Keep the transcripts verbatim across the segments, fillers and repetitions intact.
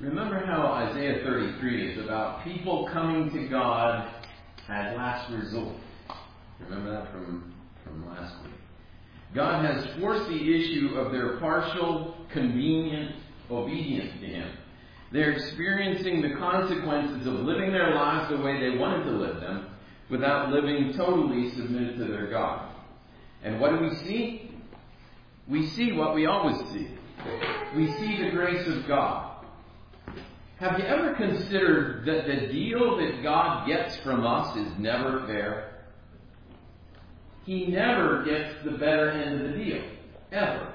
Remember how Isaiah thirty-three is about people coming to God as last resort. Remember that from, from last week. God has forced the issue of their partial, convenient obedience to Him. They're experiencing the consequences of living their lives the way they wanted to live them without living totally submitted to their God. And what do we see? We see what we always see. We see the grace of God. Have you ever considered that the deal that God gets from us is never fair? He never gets the better end of the deal. Ever.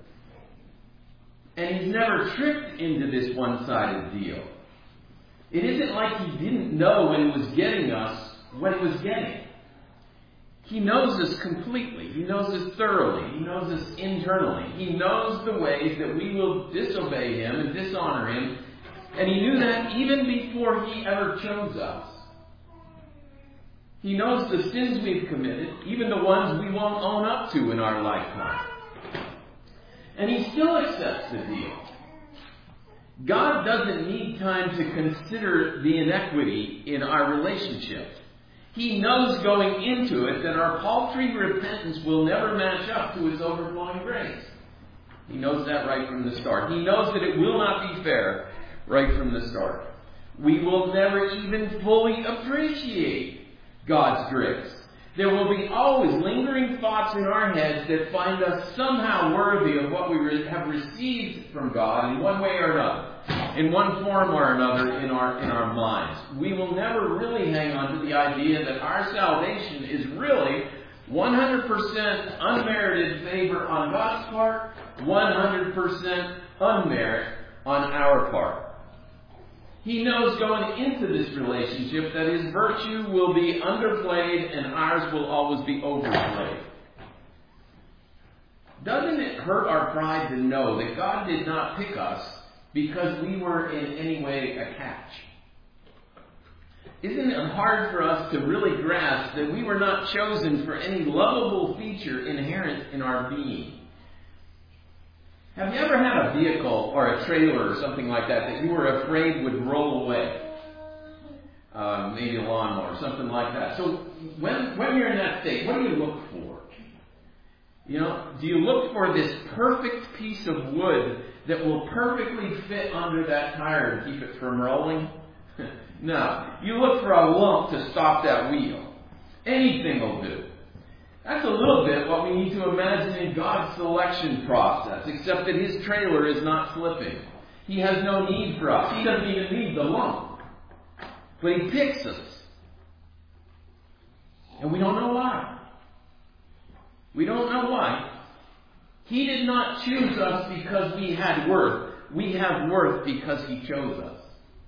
And He's never tricked into this one-sided deal. It isn't like He didn't know when He was getting us what He was getting. He knows us completely. He knows us thoroughly. He knows us internally. He knows the ways that we will disobey Him and dishonor Him. And He knew that even before He ever chose us. He knows the sins we've committed, even the ones we won't own up to in our lifetime. And He still accepts the deal. God doesn't need time to consider the inequity in our relationship. He knows going into it that our paltry repentance will never match up to His overflowing grace. He knows that right from the start. He knows that it will not be fair right from the start. We will never even fully appreciate God's grace. There will be always lingering thoughts in our heads that find us somehow worthy of what we have received from God in one way or another, in one form or another in our in our minds. We will never really hang on to the idea that our salvation is really one hundred percent unmerited favor on God's part, one hundred percent unmerit on our part. He knows going into this relationship that His virtue will be underplayed and ours will always be overplayed. Doesn't it hurt our pride to know that God did not pick us because we were in any way a catch? Isn't it hard for us to really grasp that we were not chosen for any lovable feature inherent in our being? Have you ever had a vehicle or a trailer or something like that that you were afraid would roll away? Uh, maybe a lawnmower, something like that. So when when you're in that state, what do you look for? You know, do you look for this perfect piece of wood that will perfectly fit under that tire and keep it from rolling? No. You look for a lump to stop that wheel. Anything will do. That's a little bit what we need to imagine in God's selection process, except that His trailer is not slipping. He has no need for us. He doesn't even need the lump. But He picks us. And we don't know why. We don't know why. He did not choose us because we had worth. We have worth because He chose us.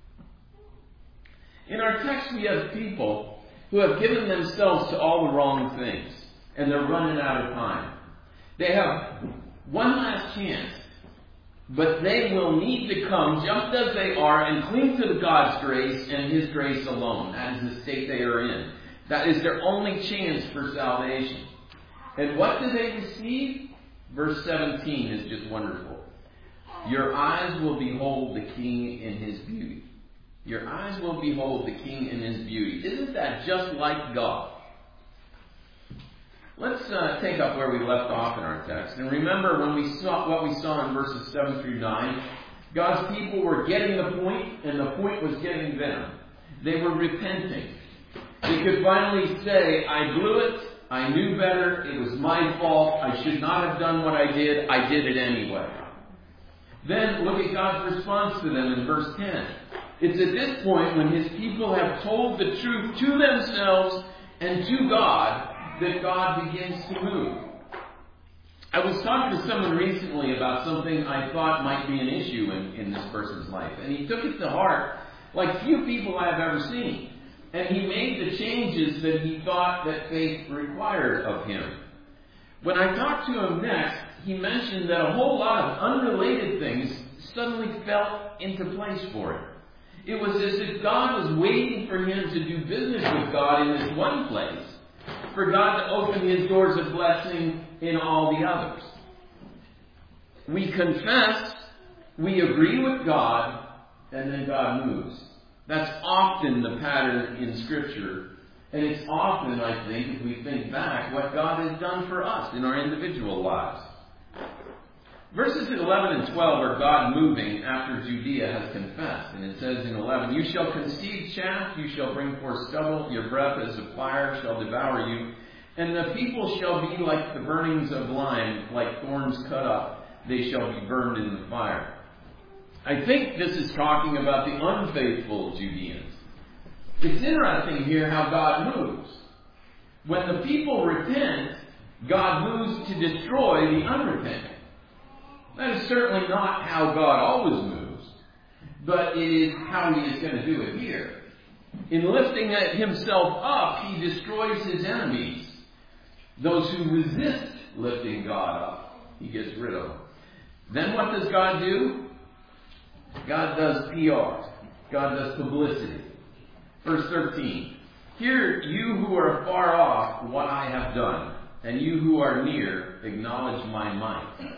In our text we have people who have given themselves to all the wrong things. And they're running out of time. They have one last chance. But they will need to come just as they are and cling to God's grace and His grace alone. That is the state they are in. That is their only chance for salvation. And what do they receive? Verse seventeen is just wonderful. Your eyes will behold the King in His beauty. Your eyes will behold the King in His beauty. Isn't that just like God? Let's uh, take up where we left off in our text. And remember when we saw what we saw in verses seven through nine. God's people were getting the point, and the point was getting them. They were repenting. They could finally say, I blew it, I knew better, it was my fault, I should not have done what I did, I did it anyway. Then look at God's response to them in verse ten. It's at this point when His people have told the truth to themselves and to God that God begins to move. I was talking to someone recently about something I thought might be an issue in, in this person's life. And he took it to heart like few people I have ever seen. And he made the changes that he thought that faith required of him. When I talked to him next, he mentioned that a whole lot of unrelated things suddenly fell into place for him. It was as if God was waiting for him to do business with God in this one place, for God to open His doors of blessing in all the others. We confess, we agree with God, and then God moves. That's often the pattern in Scripture. And it's often, I think, if we think back, what God has done for us in our individual lives. Verses eleven and twelve are God moving after Judea has confessed. And it says in eleven, "You shall conceive chaff, you shall bring forth stubble, your breath as a fire shall devour you. And the people shall be like the burnings of lime, like thorns cut up, they shall be burned in the fire." I think this is talking about the unfaithful Judeans. It's interesting here how God moves. When the people repent, God moves to destroy the unrepentant. That is certainly not how God always moves, but it is how He is going to do it here. In lifting Himself up, He destroys His enemies. Those who resist lifting God up, He gets rid of them. Then what does God do? God does P R. God does publicity. Verse thirteen. "Hear you who are far off what I have done, and you who are near acknowledge my might."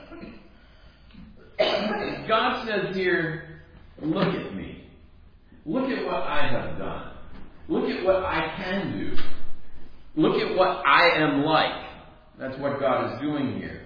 God says here, look at me. Look at what I have done. Look at what I can do. Look at what I am like. That's what God is doing here.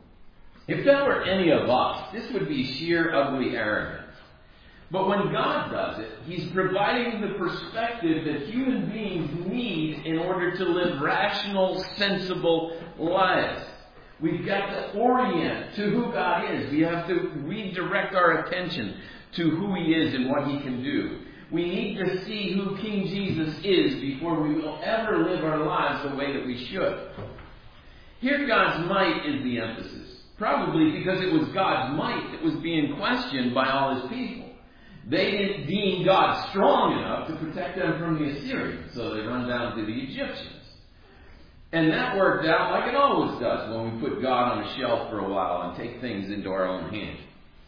If that were any of us, this would be sheer ugly arrogance. But when God does it, He's providing the perspective that human beings need in order to live rational, sensible lives. We've got to orient to who God is. We have to redirect our attention to who He is and what He can do. We need to see who King Jesus is before we will ever live our lives the way that we should. Here, God's might is the emphasis. Probably because it was God's might that was being questioned by all His people. They didn't deem God strong enough to protect them from the Assyrians, so they run down to the Egyptians. And that worked out like it always does when we put God on a shelf for a while and take things into our own hands.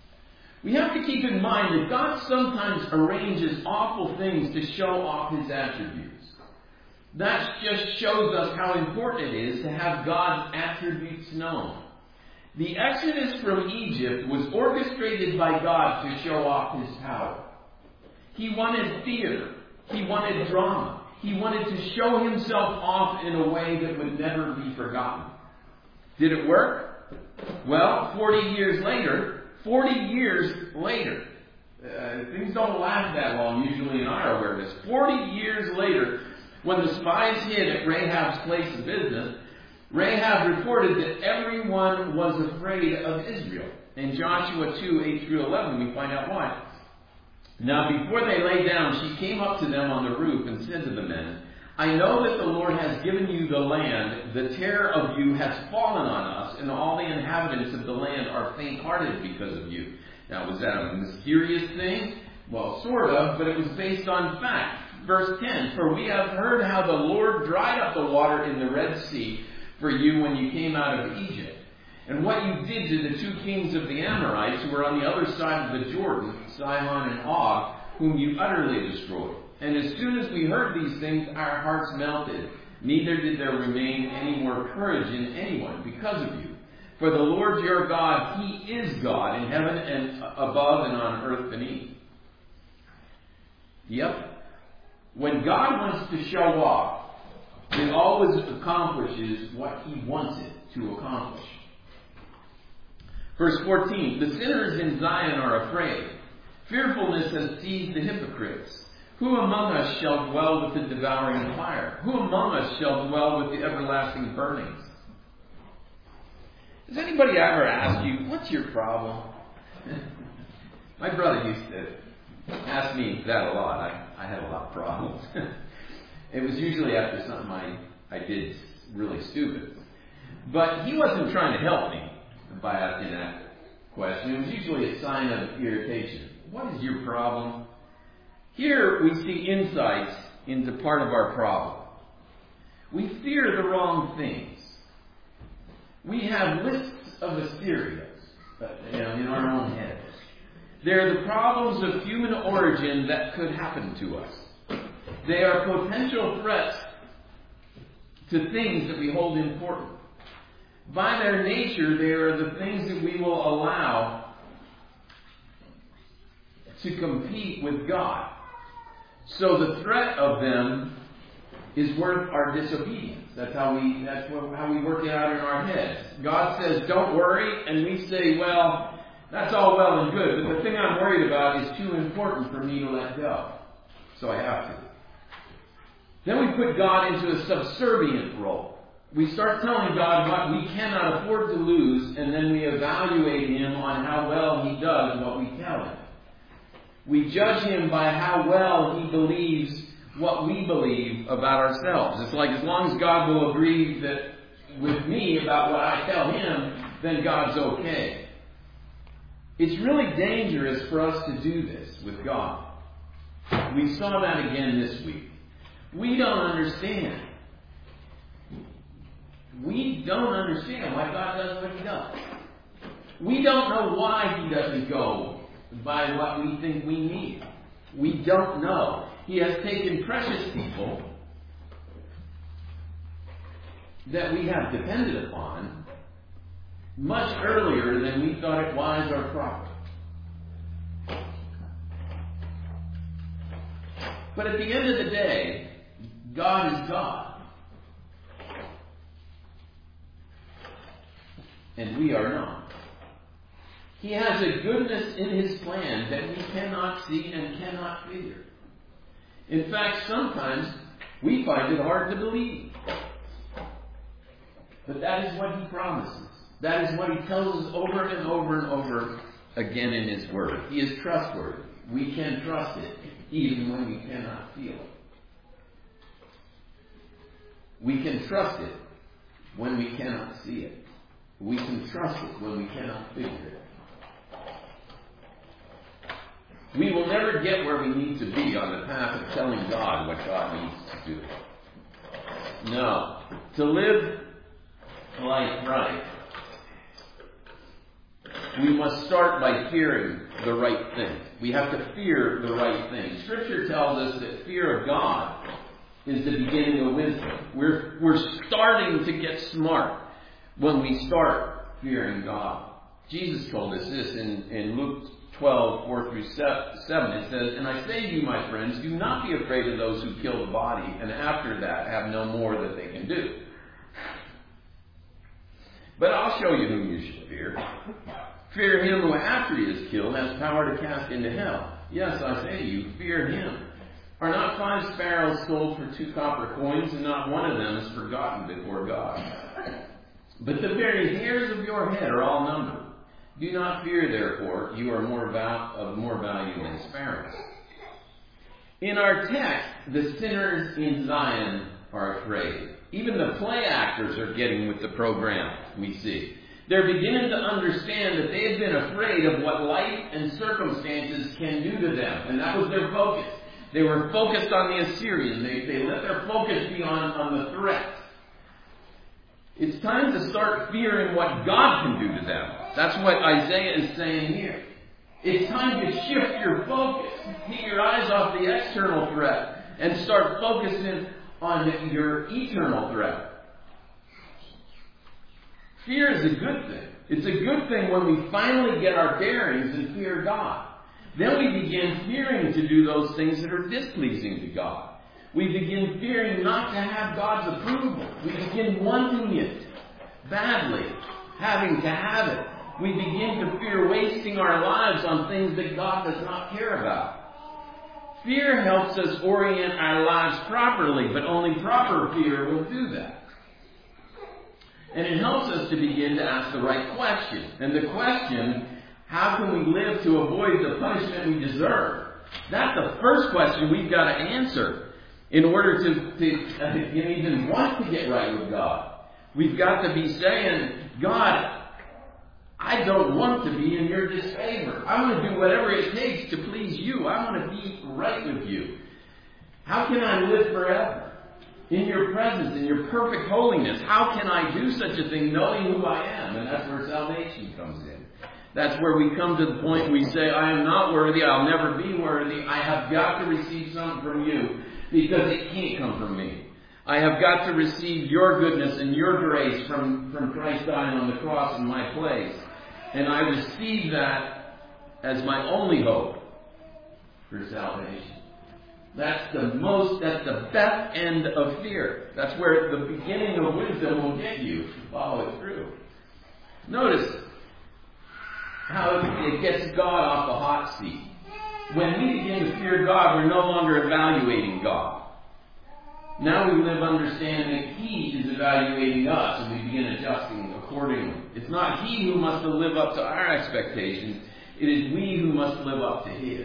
We have to keep in mind that God sometimes arranges awful things to show off His attributes. That just shows us how important it is to have God's attributes known. The exodus from Egypt was orchestrated by God to show off His power. He wanted theater. He wanted drama. He wanted to show Himself off in a way that would never be forgotten. Did it work? Well, forty years later, forty years later, uh, things don't last that long usually in our awareness. forty years later, when the spies hid at Rahab's place of business, Rahab reported that everyone was afraid of Israel. In Joshua two, eight through eleven, we find out why. "Now before they lay down, she came up to them on the roof and said to the men, 'I know that the Lord has given you the land. The terror of you has fallen on us, and all the inhabitants of the land are faint-hearted because of you.'" Now, was that a mysterious thing? Well, sort of, but it was based on fact. Verse ten, "For we have heard how the Lord dried up the water in the Red Sea for you when you came out of Egypt, and what you did to the two kings of the Amorites who were on the other side of the Jordan, Sihon and Og, whom you utterly destroyed. And as soon as we heard these things, our hearts melted. Neither did there remain any more courage in anyone because of you. For the Lord your God, He is God in heaven and above and on earth beneath." Yep. When God wants to show off, it always accomplishes what He wants it to accomplish. Verse fourteen, "The sinners in Zion are afraid. Fearfulness has seized the hypocrites. Who among us shall dwell with the devouring fire? Who among us shall dwell with the everlasting burnings?" Has anybody ever asked you, what's your problem? My brother used to ask me that a lot. I, I had a lot of problems. It was usually after something I, I did really stupid. But he wasn't trying to help me by asking that question. It was usually a sign of irritation. What is your problem? Here we see insights into part of our problem. We fear the wrong things. We have lists of Assyrians, you know, in our own heads. They're the problems of human origin that could happen to us. They are potential threats to things that we hold important. By their nature, they are the things that we will allow to compete with God. So the threat of them is worth our disobedience. That's how we that's how we work it out in our heads. God says, don't worry, and we say, well, that's all well and good, but the thing I'm worried about is too important for me to let go. So I have to. Then we put God into a subservient role. We start telling God what we cannot afford to lose, and then we evaluate Him on how well He does what we tell Him. We judge Him by how well He believes what we believe about ourselves. It's like as long as God will agree that with me about what I tell Him, then God's okay. It's really dangerous for us to do this with God. We saw that again this week. We don't understand. We don't understand why God does what He does. We don't know why He doesn't go by what we think we need. We don't know. He has taken precious people that we have depended upon much earlier than we thought it wise or proper. But at the end of the day, God is God. And we are not. He has a goodness in His plan that we cannot see and cannot figure. In fact, sometimes we find it hard to believe. But that is what He promises. That is what He tells us over and over and over again in His Word. He is trustworthy. We can trust it, even when we cannot feel it. We can trust it when we cannot see it. We can trust it when we cannot figure it. We will never get where we need to be on the path of telling God what God needs to do. No. To live life right, we must start by fearing the right thing. We have to fear the right thing. Scripture tells us that fear of God is the beginning of wisdom. We're, we're starting to get smart when we start fearing God. Jesus told us this in, in Luke twelve, four through seven. It says, "And I say to you, my friends, do not be afraid of those who kill the body, and after that have no more that they can do. But I'll show you whom you should fear. Fear him who after he is killed has power to cast into hell. Yes, I say to you, fear him. Are not five sparrows sold for two copper coins, and not one of them is forgotten before God? But the very hairs of your head are all numbered. Do not fear, therefore, you are more val- of more value than sparrows." In our text, the sinners in Zion are afraid. Even the play actors are getting with the program, we see. They're beginning to understand that they have been afraid of what life and circumstances can do to them. And that was their focus. They were focused on the Assyrian. They, they let their focus be on, on the threat. It's time to start fearing what God can do to them. That's what Isaiah is saying here. It's time to shift your focus. Take your eyes off the external threat and start focusing on your eternal threat. Fear is a good thing. It's a good thing when we finally get our bearings and fear God. Then we begin fearing to do those things that are displeasing to God. We begin fearing not to have God's approval. We begin wanting it badly, having to have it. We begin to fear wasting our lives on things that God does not care about. Fear helps us orient our lives properly, but only proper fear will do that. And it helps us to begin to ask the right question. And the question, how can we live to avoid the punishment we deserve? That's the first question we've got to answer in order to, to uh, even want to get right with God. We've got to be saying, God, I don't want to be in your disfavor. I want to do whatever it takes to please you. I want to be right with you. How can I live forever in your presence, in your perfect holiness? How can I do such a thing knowing who I am? And that's where salvation comes in. That's where we come to the point we say, I am not worthy. I'll never be worthy. I have got to receive something from you because it can't come from me. I have got to receive your goodness and your grace from, from Christ dying on the cross in my place. And I receive that as my only hope for salvation. That's the most, that's the best end of fear. That's where the beginning of wisdom will get you. Follow it through. Notice how it gets God off the hot seat. When we begin to fear God, we're no longer evaluating God. Now we live understanding that He is evaluating us, and we begin adjusting accordingly. It's not He who must live up to our expectations. It is we who must live up to His.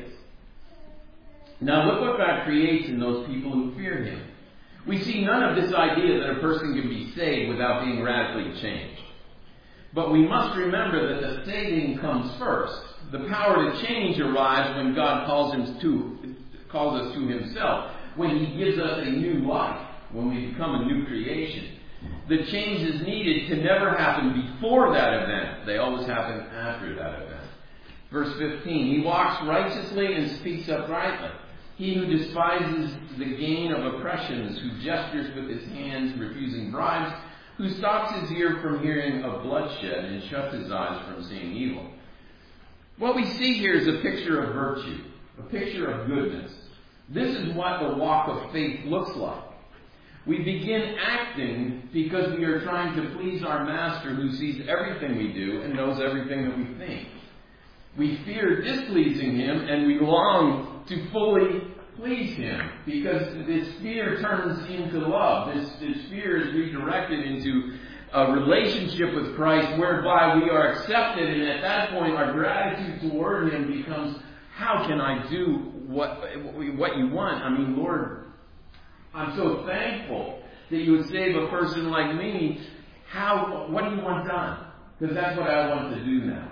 Now look what God creates in those people who fear Him. We see none of this idea that a person can be saved without being radically changed. But we must remember that the saving comes first. The power to change arrives when God calls, him to, calls us to Himself, when He gives us a new life, when we become a new creation. The change is needed to never happen before that event. They always happen after that event. Verse fifteen, He walks righteously and speaks uprightly. He who despises the gain of oppressions, who gestures with his hands, refusing bribes, who stops his ear from hearing of bloodshed and shuts his eyes from seeing evil. What we see here is a picture of virtue, a picture of goodness. This is what the walk of faith looks like. We begin acting because we are trying to please our Master who sees everything we do and knows everything that we think. We fear displeasing Him and we long to fully please Him because this fear turns into love. This, this fear is redirected into a relationship with Christ whereby we are accepted, and at that point our gratitude toward Him becomes, how can I do what, what you want? I mean, Lord, I'm so thankful that you would save a person like me. How? What do you want done? Because that's what I want to do now.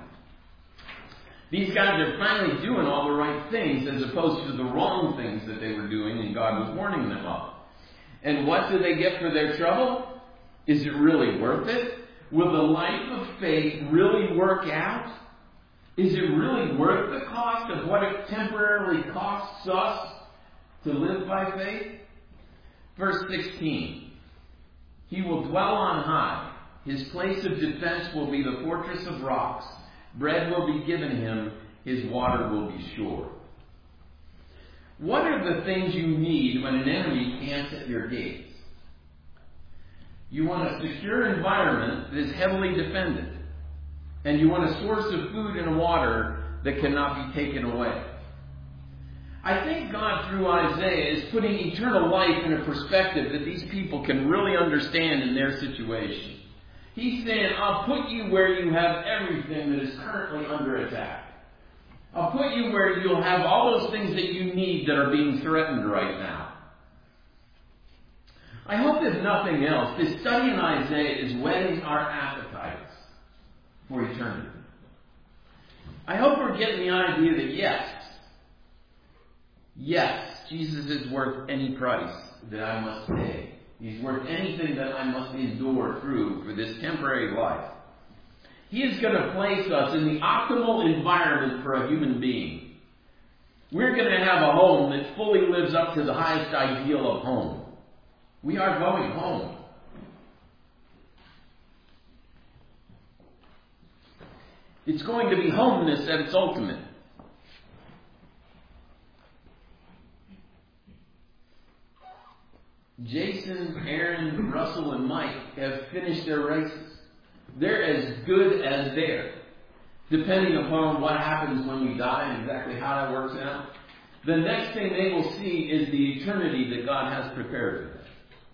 These guys are finally doing all the right things as opposed to the wrong things that they were doing and God was warning them of. And what do they get for their trouble? Is it really worth it? Will the life of faith really work out? Is it really worth the cost of what it temporarily costs us to live by faith? Verse sixteen. He will dwell on high. His place of defense will be the fortress of rocks. Bread will be given him. His water will be sure. What are the things you need when an enemy camps at your gates? You want a secure environment that is heavily defended. And you want a source of food and water that cannot be taken away. I think God, through Isaiah, is putting eternal life in a perspective that these people can really understand in their situation. He's saying, I'll put you where you have everything that is currently under attack. I'll put you where you'll have all those things that you need that are being threatened right now. I hope, if nothing else, this study in Isaiah is whetting our appetites for eternity. I hope we're getting the idea that yes, yes, Jesus is worth any price that I must pay. He's worth anything that I must endure through for this temporary life. He is going to place us in the optimal environment for a human being. We're going to have a home that fully lives up to the highest ideal of home. We are going home. It's going to be homeness at its ultimate. Jason, Aaron, Russell, and Mike have finished their races. They're as good as there. Depending upon what happens when we die and exactly how that works out, the next thing they will see is the eternity that God has prepared for them.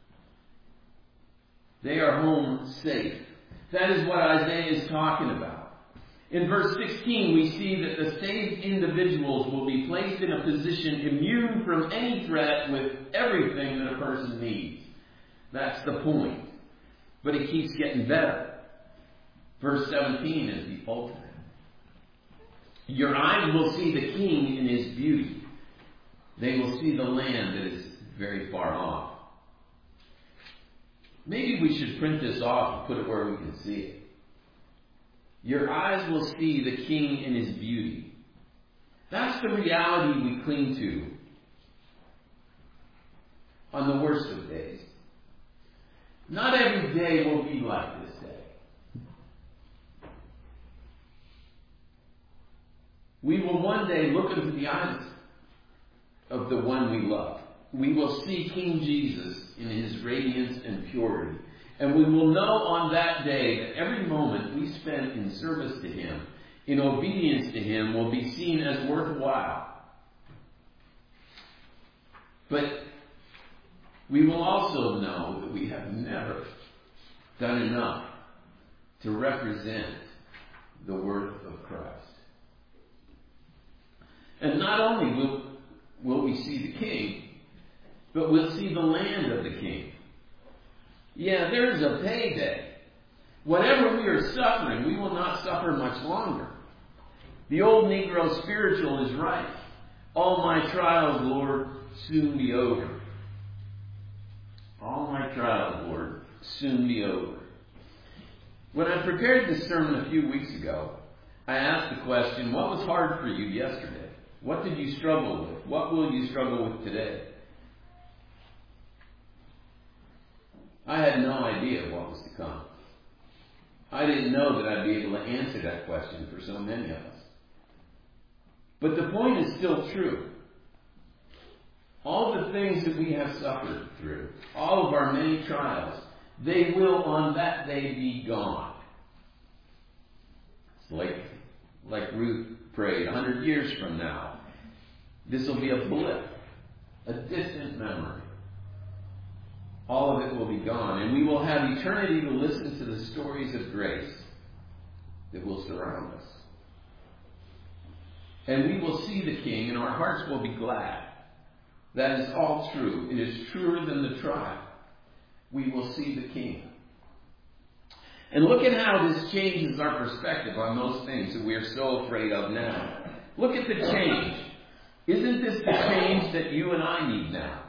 They are home safe. That is what Isaiah is talking about. In verse sixteen, we see that the saved individuals will be placed in a position immune from any threat with everything that a person needs. That's the point. But it keeps getting better. Verse seventeen is the ultimate. Your eyes will see the King in his beauty. They will see the land that is very far off. Maybe we should print this off and put it where we can see it. Your eyes will see the King in his beauty. That's the reality we cling to on the worst of days. Not every day will be like this day. We will one day look into the eyes of the one we love. We will see King Jesus in his radiance and purity. And we will know on that day that every moment we spend in service to him, in obedience to him, will be seen as worthwhile. But we will also know that we have never done enough to represent the worth of Christ. And not only will, will we see the King, but we'll see the land of the King. Yeah, there is a payday. Whatever we are suffering, we will not suffer much longer. The old Negro spiritual is right. All my trials, Lord, soon be over. All my trials, Lord, soon be over. When I prepared this sermon a few weeks ago, I asked the question, what was hard for you yesterday? What did you struggle with? What will you struggle with today? I had no idea what was to come. I didn't know that I'd be able to answer that question for so many of us. But the point is still true. All the things that we have suffered through, all of our many trials, they will on that day be gone. It's like, like Ruth prayed, a hundred years from now, this will be a blip, a distant memory. All of it will be gone, and we will have eternity to listen to the stories of grace that will surround us. And we will see the King, and our hearts will be glad. That is all true. It is truer than the trial. We will see the King. And look at how this changes our perspective on those things that we are so afraid of now. Look at the change. Isn't this the change that you and I need now?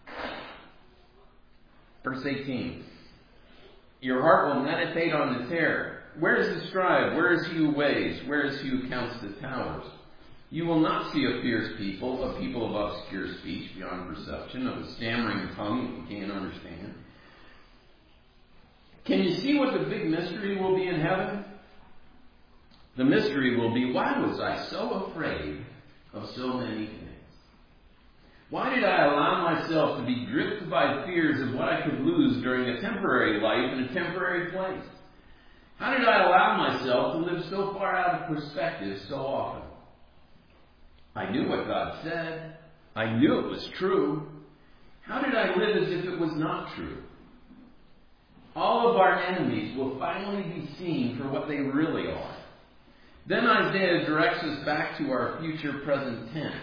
Verse eighteen. Your heart will meditate on the terror. Where is the scribe? Where is he who weighs? Where is he who counts the towers? You will not see a fierce people, a people of obscure speech beyond perception, of a stammering tongue you can't understand. Can you see what the big mystery will be in heaven? The mystery will be, why was I so afraid of so many things? Why did I allow myself to be gripped by fears of what I could lose during a temporary life in a temporary place? How did I allow myself to live so far out of perspective so often? I knew what God said. I knew it was true. How did I live as if it was not true? All of our enemies will finally be seen for what they really are. Then Isaiah directs us back to our future present tense.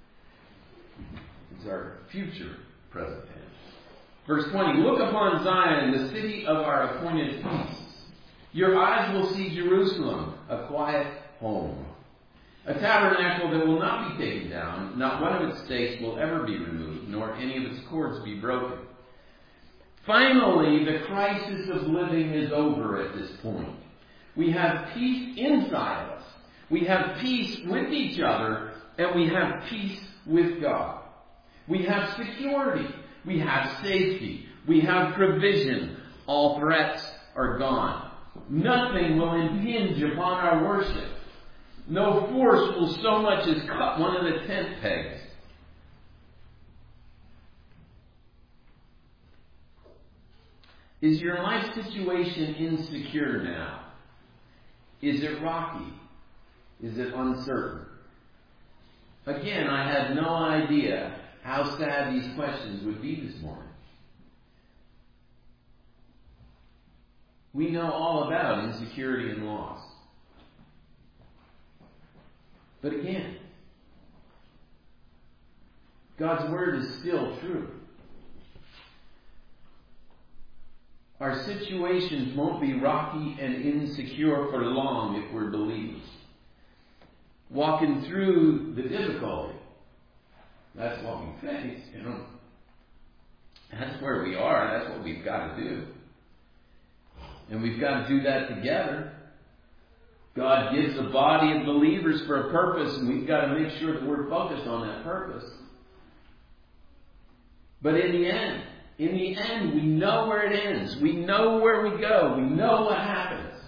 It's our future present tense. Verse twenty, look upon Zion, the city of our appointed peace. Your eyes will see Jerusalem, a quiet home. A tabernacle that will not be taken down, not one of its stakes will ever be removed, nor any of its cords be broken. Finally, the crisis of living is over at this point. We have peace inside us. We have peace with each other, and we have peace with God. We have security. We have safety. We have provision. All threats are gone. Nothing will impinge upon our worship. No force will so much as cut one of the tent pegs. Is your life situation insecure now? Is it rocky? Is it uncertain? Again, I had no idea how sad these questions would be this morning. We know all about insecurity and loss. But again, God's Word is still true. Our situations won't be rocky and insecure for long if we're believers. Walking through the difficulty, that's what we face, you know. That's where we are. That's what we've got to do. And we've got to do that together. God gives a body of believers for a purpose, and we've got to make sure that we're focused on that purpose. But in the end, in the end, we know where it ends. We know where we go. We know what happens.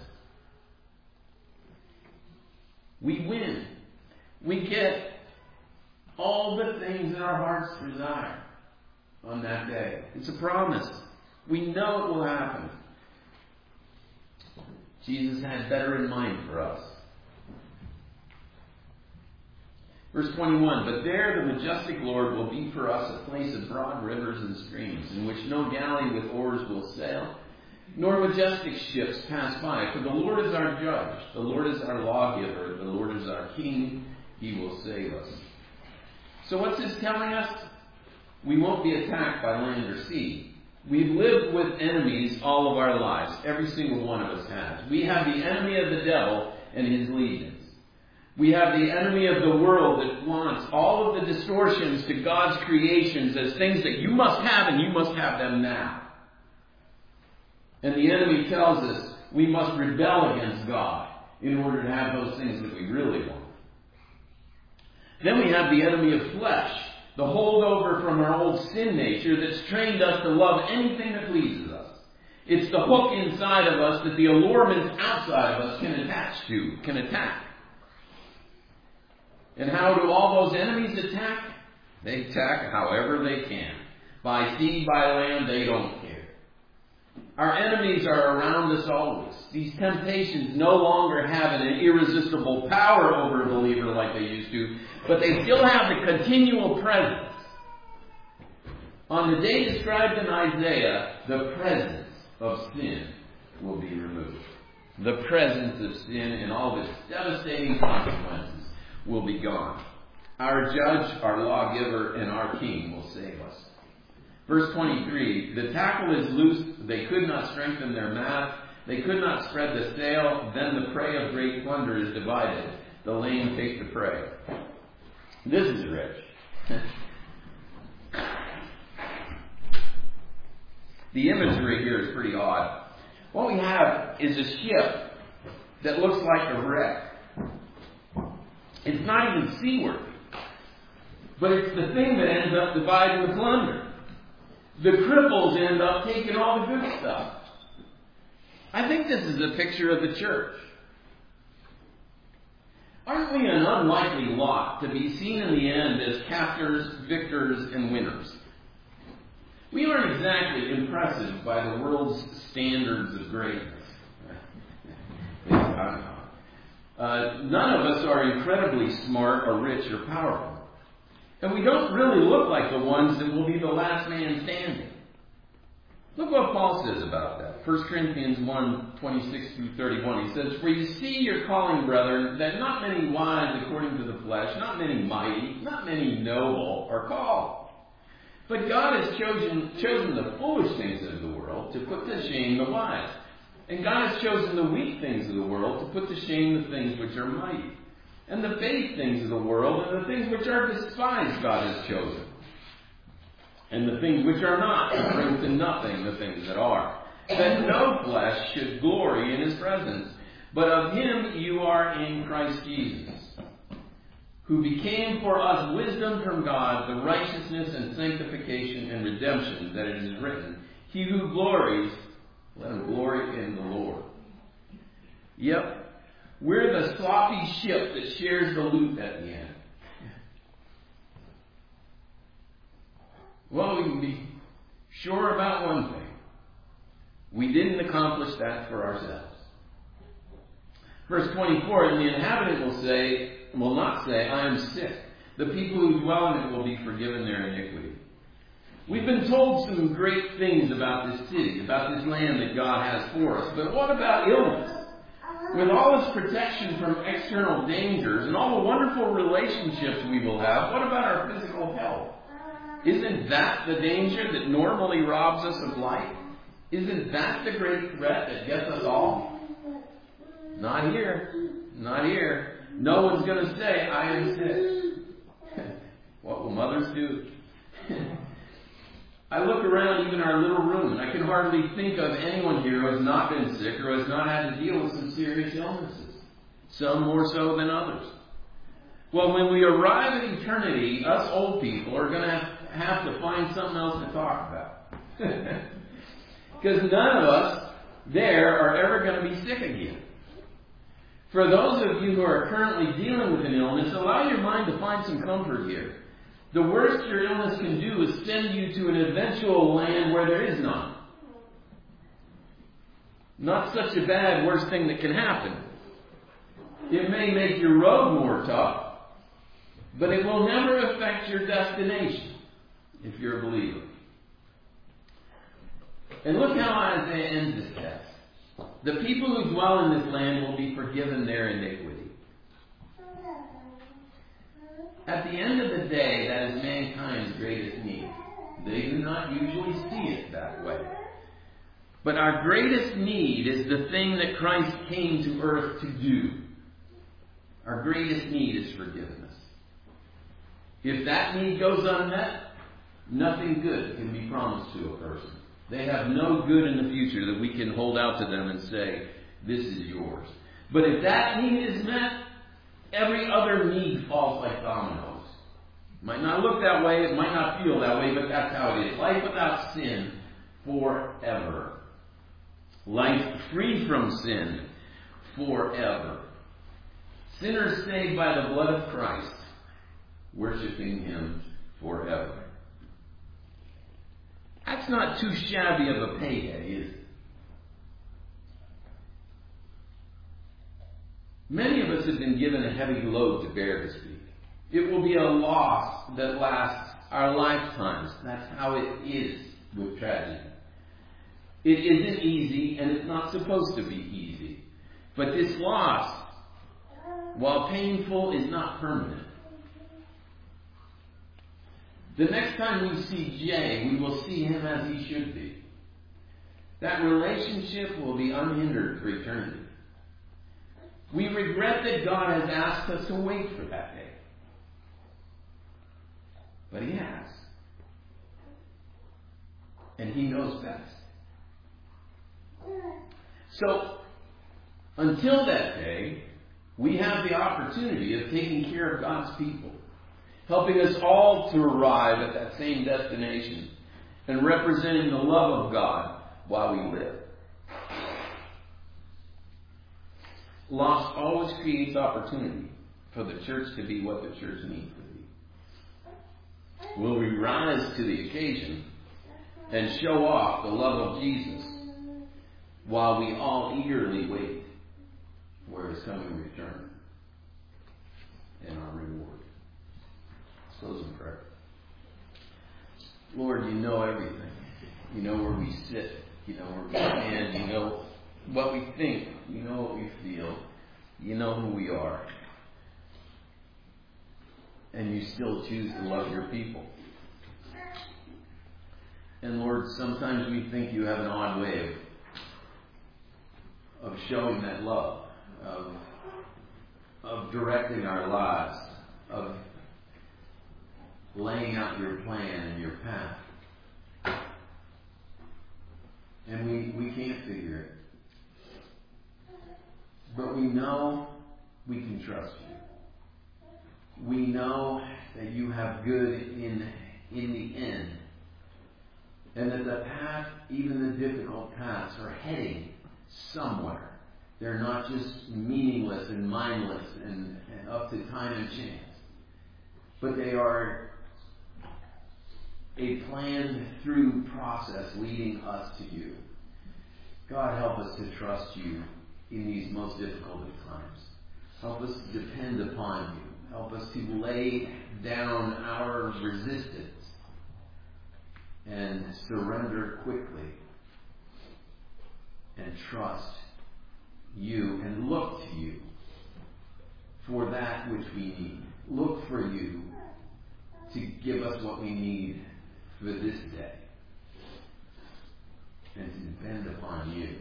We win. We get all the things that our hearts desire on that day. It's a promise. We know it will happen. Jesus had better in mind for us. Verse twenty-one, but there the majestic Lord will be for us a place of broad rivers and streams, in which no galley with oars will sail, nor majestic ships pass by. For the Lord is our judge, the Lord is our lawgiver, the Lord is our king, he will save us. So what's this telling us? We won't be attacked by land or sea. We've lived with enemies all of our lives. Every single one of us has. We have the enemy of the devil and his legions. We have the enemy of the world that wants all of the distortions to God's creations as things that you must have and you must have them now. And the enemy tells us we must rebel against God in order to have those things that we really want. Then we have the enemy of flesh, the holdover from our old sin nature that's trained us to love anything that pleases us. It's the hook inside of us that the allurements outside of us can attach to, can attack. And how do all those enemies attack? They attack however they can. By sea, by land, they don't care. Our enemies are around us always. These temptations no longer have an irresistible power over a believer like they used to, but they still have the continual presence. On the day described in Isaiah, the presence of sin will be removed. The presence of sin and all of its devastating consequences will be gone. Our judge, our lawgiver, and our king will save us. Verse twenty-three, the tackle is loose, they could not strengthen their mast, they could not spread the sail, then the prey of great plunder is divided, the lame take the prey. This is rich. The imagery here is pretty odd. What we have is a ship that looks like a wreck. It's not even seaworthy, but it's the thing that ends up dividing the plunder. The cripples end up taking all the good stuff. I think this is a picture of the church. Aren't we an unlikely lot to be seen in the end as captors, victors, and winners? We aren't exactly impressive by the world's standards of greatness. At least I'm not. Uh, none of us are incredibly smart or rich or powerful. And we don't really look like the ones that will be the last man standing. Look what Paul says about that. First Corinthians one, twenty-six through thirty-one. He says, for you see your calling, brethren, that not many wise according to the flesh, not many mighty, not many noble are called. But God has chosen, chosen the foolish things of the world to put to shame the wise. And God has chosen the weak things of the world to put to shame the things which are mighty. And the base things of the world and the things which are despised God has chosen. And the things which are not, to bring to nothing the things that are. That no flesh should glory in his presence. But of him you are in Christ Jesus, who became for us wisdom from God, the righteousness and sanctification and redemption, that it is written, he who glories, let him glory in the Lord. Yep. We're the sloppy ship that shares the loot at the end. Well, we can be sure about one thing. We didn't accomplish that for ourselves. Verse twenty-four, and the inhabitant will say, will not say, I am sick. The people who dwell in it will be forgiven their iniquity. We've been told some great things about this city, about this land that God has for us. But what about illness? With all its protection from external dangers and all the wonderful relationships we will have, what about our physical health? Isn't that the danger that normally robs us of life? Isn't that the great threat that gets us all? Not here. Not here. No one's going to say, I am sick. What will mothers do? I look around even our little room, and I can hardly think of anyone here who has not been sick or has not had to deal with some serious illnesses. Some more so than others. Well, when we arrive at eternity, us old people are going to have to find something else to talk about. Because none of us there are ever going to be sick again. For those of you who are currently dealing with an illness, allow your mind to find some comfort here. The worst your illness can do is send you to an eventual land where there is none. Not such a bad worst thing that can happen. It may make your road more tough, but it will never affect your destination if you're a believer. And look how Isaiah ends this text. The people who dwell in this land will be forgiven their iniquity. At the end of the day, that is mankind's greatest need. They do not usually see it that way. But our greatest need is the thing that Christ came to earth to do. Our greatest need is forgiveness. If that need goes unmet, nothing good can be promised to a person. They have no good in the future that we can hold out to them and say, this is yours. But if that need is met, every other need falls like dominoes. It might not look that way, it might not feel that way, but that's how it is. Life without sin forever. Life free from sin forever. Sinners saved by the blood of Christ, worshiping Him forever. That's not too shabby of a payday, is it? Many of us have been given a heavy load to bear, to speak. It will be a loss that lasts our lifetimes. That's how it is with tragedy. It isn't easy, and it's not supposed to be easy. But this loss, while painful, is not permanent. The next time we see Jay, we will see him as he should be. That relationship will be unhindered for eternity. We regret that God has asked us to wait for that day. But He has. And He knows best. So, until that day, we have the opportunity of taking care of God's people, helping us all to arrive at that same destination and representing the love of God while we live. Loss always creates opportunity for the church to be what the church needs to be. Will we rise to the occasion and show off the love of Jesus while we all eagerly wait for His coming return and our reward? Let's close in prayer. Lord, You know everything. You know where we sit. You know where we stand. You know what we think. You know what we feel. You know who we are. And You still choose to love Your people. And Lord, sometimes we think You have an odd way of, of showing that love, of, of directing our lives, of laying out Your plan and Your path. And we, we can't figure it. But we know we can trust You. We know that You have good in, in the end. And that the path, even the difficult paths, are heading somewhere. They're not just meaningless and mindless and, and up to time and chance. But they are a planned through process leading us to You. God, help us to trust You in these most difficult of times. Help us to depend upon You. Help us to lay down our resistance and surrender quickly and trust You and look to You for that which we need. Look for You to give us what we need for this day and to depend upon You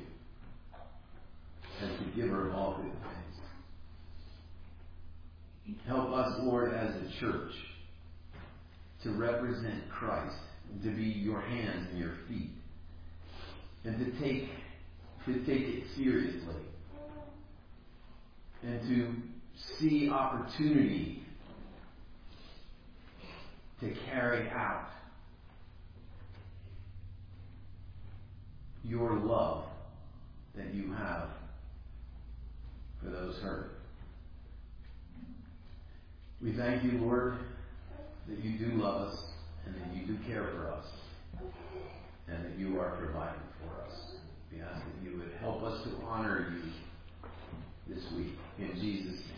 as the giver of all good things. Help us, Lord, as a church to represent Christ, to be Your hands and Your feet, and to take to take it seriously, and to see opportunity to carry out Your love that You have for those hurt. We thank You, Lord, that You do love love us and that you do care for us and that you are providing for us. We ask that you would help us to honor you this week. In Jesus' name.